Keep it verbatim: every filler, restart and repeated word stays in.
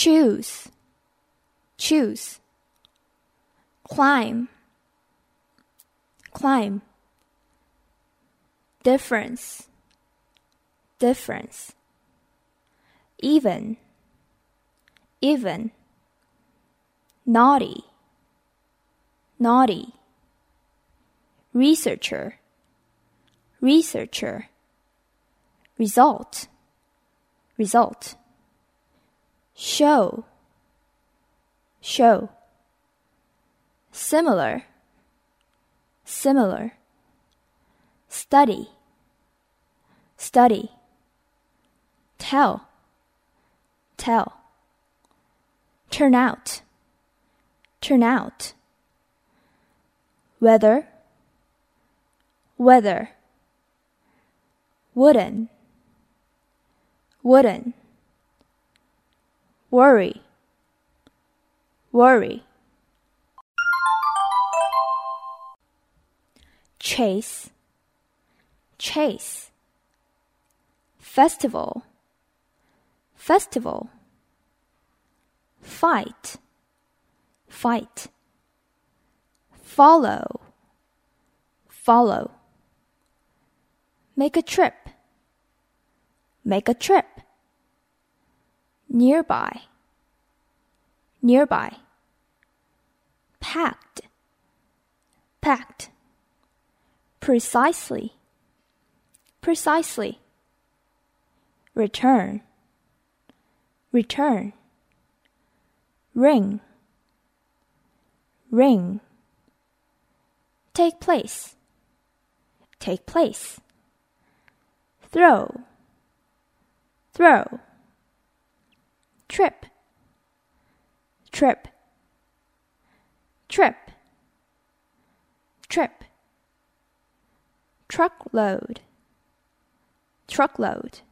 choose, choose. Climb, climb. Difference, difference. Even, even. Naughty, naughty. Researcher, researcher. Result, result. Show, show. Similar, similar. Study, study. Tell, tell. Turn out, turn out. Weather, weather. Wooden, wooden. Worry, worry. Chase, chase. Festival, festival. Fight, fight. Follow, follow. Make a trip, make a trip. Nearby, nearby. Packed, packed. Precisely, precisely. Return, return. Ring, ring. Take place, take place. Throw, throw. Trip, trip. Trip, trip. Truckload, truckload.